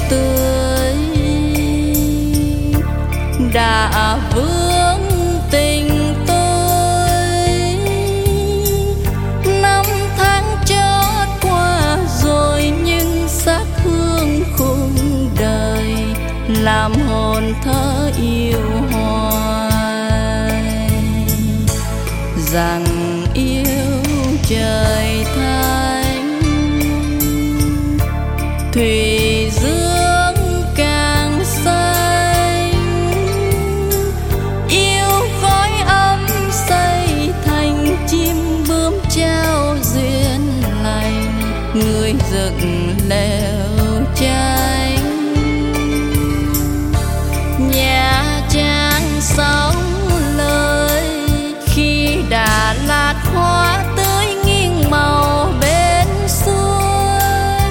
tươi đã vướng tình tôi. Năm tháng chót qua rồi nhưng sắc hương khung đời làm hồn thơ yêu hoài. Rằng yêu trời thanh thủy dương càng xanh, yêu khói ấm xây thành chim bướm trao duyên lành, người dựng lều tranh. Nhà Trang sóng lời khi Đà Lạt hoa tươi nghiêng màu bên suối.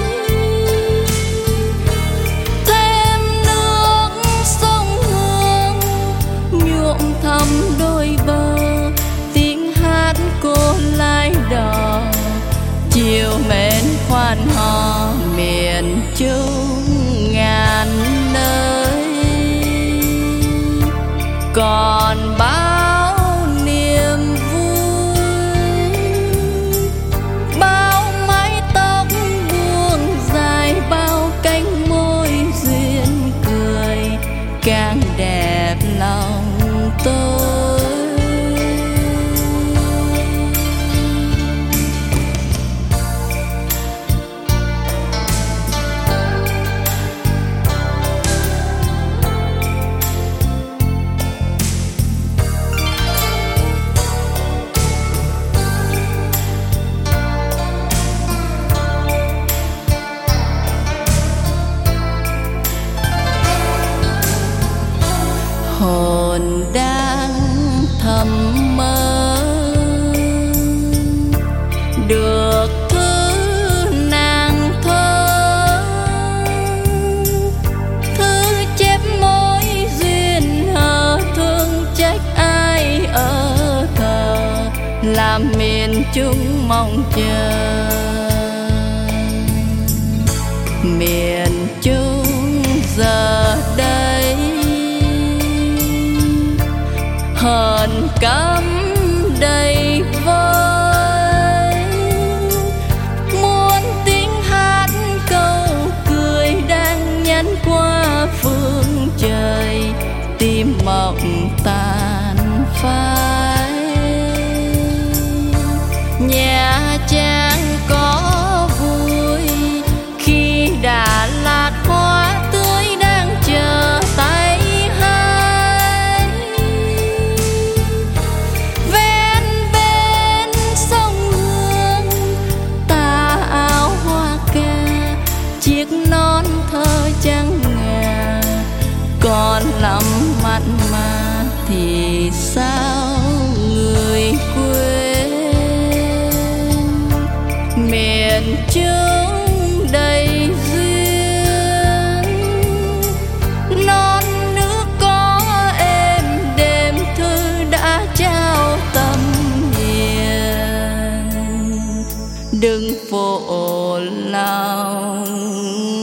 Thêm nước sông Hương nhuộm thắm đôi bờ, tiếng hát cô lái đò chiều mến khoan hò miền Trung ngàn nơi. Còn bao niềm vui, bao mái tóc buông dài, bao cánh môi duyên cười càng đẹp lòng tôi. Hồn đang thầm mơ được thứ nàng thơ, thư chép mối duyên hờ thương trách ai ở thờ, làm miền Trung mong chờ. Miền Trung giờ đây hờn cắm đầy vơi, muôn tiếng hát câu cười đang nhắn qua phương trời, tim mộng tàn phai. Nhà Trang có vui khi Đà Lạt hoa tươi đang chờ tay hai. Ven bên sông Hương tà áo hoa ca, chiếc nón thơ trắng ngà. Còn lắm mặn mà thì sao người quên, miền Trung đầy duyên. Non nước có êm đêm thư đã trao tâm hiền, đừng phụ lòng